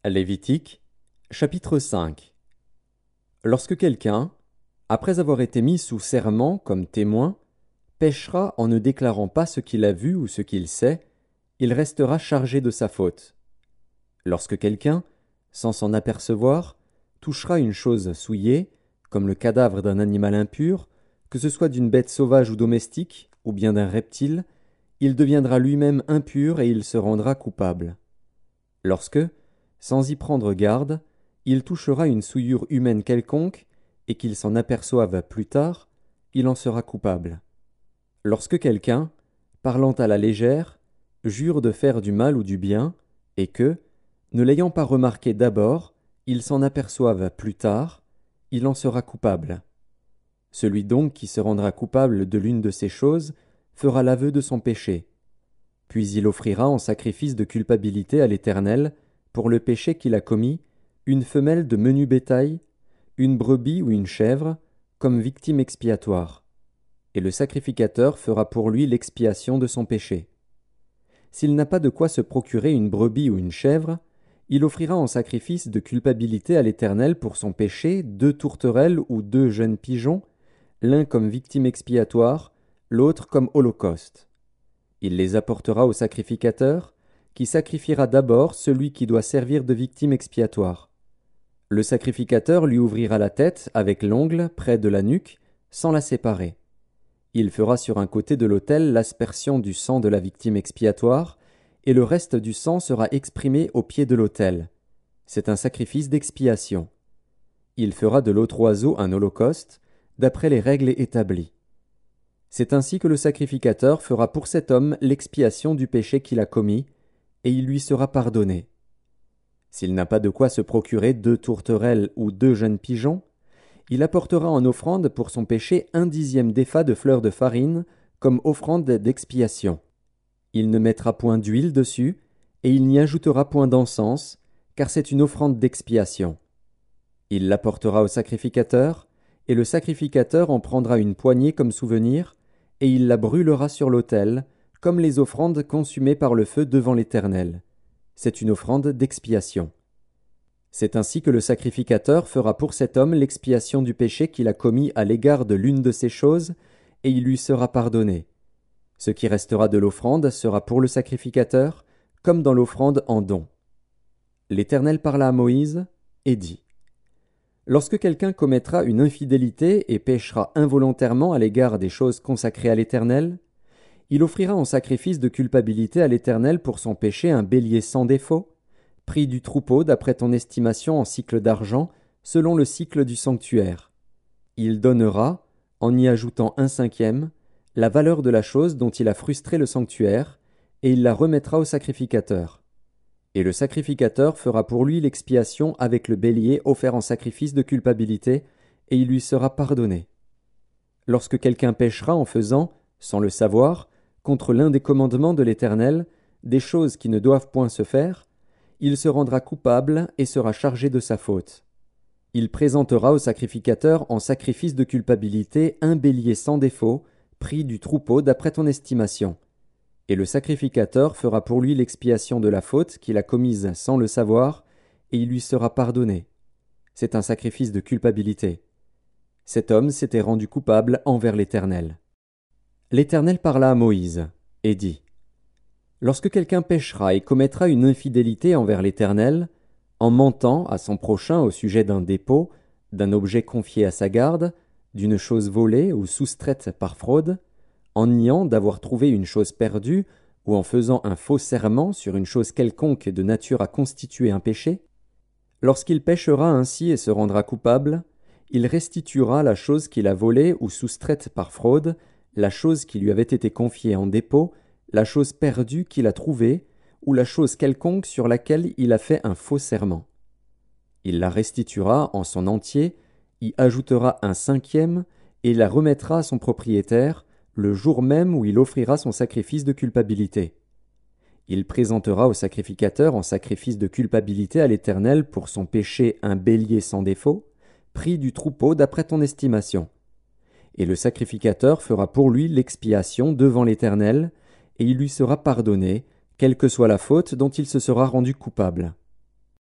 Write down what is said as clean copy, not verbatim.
Lévitique, chapitre 5. Lorsque quelqu'un, après avoir été mis sous serment comme témoin, péchera en ne déclarant pas ce qu'il a vu ou ce qu'il sait, il restera chargé de sa faute. Lorsque quelqu'un, sans s'en apercevoir, touchera une chose souillée, comme le cadavre d'un animal impur, que ce soit d'une bête sauvage ou domestique, ou bien d'un reptile, il deviendra lui-même impur et il se rendra coupable. Lorsque, sans y prendre garde, il touchera une souillure humaine quelconque, et qu'il s'en aperçoive plus tard, il en sera coupable. Lorsque quelqu'un, parlant à la légère, jure de faire du mal ou du bien, et que, ne l'ayant pas remarqué d'abord, il s'en aperçoive plus tard, il en sera coupable. Celui donc qui se rendra coupable de l'une de ces choses fera l'aveu de son péché. Puis il offrira en sacrifice de culpabilité à l'Éternel, pour le péché qu'il a commis, une femelle de menu bétail, une brebis ou une chèvre, comme victime expiatoire. Et le sacrificateur fera pour lui l'expiation de son péché. S'il n'a pas de quoi se procurer une brebis ou une chèvre, il offrira en sacrifice de culpabilité à l'Éternel pour son péché 2 tourterelles ou 2 jeunes pigeons, l'un comme victime expiatoire, l'autre comme holocauste. Il les apportera au sacrificateur, qui sacrifiera d'abord celui qui doit servir de victime expiatoire. Le sacrificateur lui ouvrira la tête avec l'ongle près de la nuque, sans la séparer. Il fera sur un côté de l'autel l'aspersion du sang de la victime expiatoire, et le reste du sang sera exprimé au pied de l'autel. C'est un sacrifice d'expiation. Il fera de l'autre oiseau un holocauste, d'après les règles établies. C'est ainsi que le sacrificateur fera pour cet homme l'expiation du péché qu'il a commis, et il lui sera pardonné. S'il n'a pas de quoi se procurer 2 tourterelles ou 2 jeunes pigeons, il apportera en offrande pour son péché 1/10 d'épha de fleur de farine, comme offrande d'expiation. Il ne mettra point d'huile dessus, et il n'y ajoutera point d'encens, car c'est une offrande d'expiation. Il l'apportera au sacrificateur, et le sacrificateur en prendra une poignée comme souvenir, et il la brûlera sur l'autel, comme les offrandes consumées par le feu devant l'Éternel. C'est une offrande d'expiation. C'est ainsi que le sacrificateur fera pour cet homme l'expiation du péché qu'il a commis à l'égard de l'une de ces choses, et il lui sera pardonné. Ce qui restera de l'offrande sera pour le sacrificateur, comme dans l'offrande en don. L'Éternel parla à Moïse, et dit : Lorsque quelqu'un commettra une infidélité et péchera involontairement à l'égard des choses consacrées à l'Éternel, il offrira en sacrifice de culpabilité à l'Éternel pour son péché un bélier sans défaut, prix du troupeau d'après ton estimation en sicles d'argent, selon le sicle du sanctuaire. Il donnera, en y ajoutant 1/5, la valeur de la chose dont il a frustré le sanctuaire, et il la remettra au sacrificateur. Et le sacrificateur fera pour lui l'expiation avec le bélier offert en sacrifice de culpabilité, et il lui sera pardonné. Lorsque quelqu'un péchera en faisant, sans le savoir, contre l'un des commandements de l'Éternel, des choses qui ne doivent point se faire, il se rendra coupable et sera chargé de sa faute. Il présentera au sacrificateur en sacrifice de culpabilité un bélier sans défaut, prix du troupeau d'après ton estimation. Et le sacrificateur fera pour lui l'expiation de la faute qu'il a commise sans le savoir, et il lui sera pardonné. C'est un sacrifice de culpabilité. Cet homme s'était rendu coupable envers l'Éternel. L'Éternel parla à Moïse, et dit : Lorsque quelqu'un péchera et commettra une infidélité envers l'Éternel, en mentant à son prochain au sujet d'un dépôt, d'un objet confié à sa garde, d'une chose volée ou soustraite par fraude, en niant d'avoir trouvé une chose perdue, ou en faisant un faux serment sur une chose quelconque de nature à constituer un péché, lorsqu'il péchera ainsi et se rendra coupable, il restituera la chose qu'il a volée ou soustraite par fraude, la chose qui lui avait été confiée en dépôt, la chose perdue qu'il a trouvée, ou la chose quelconque sur laquelle il a fait un faux serment. Il la restituera en son entier, y ajoutera 1/5, et la remettra à son propriétaire, le jour même où il offrira son sacrifice de culpabilité. Il présentera au sacrificateur en sacrifice de culpabilité à l'Éternel pour son péché un bélier sans défaut, prix du troupeau d'après ton estimation. Et le sacrificateur fera pour lui l'expiation devant l'Éternel, et il lui sera pardonné, quelle que soit la faute dont il se sera rendu coupable.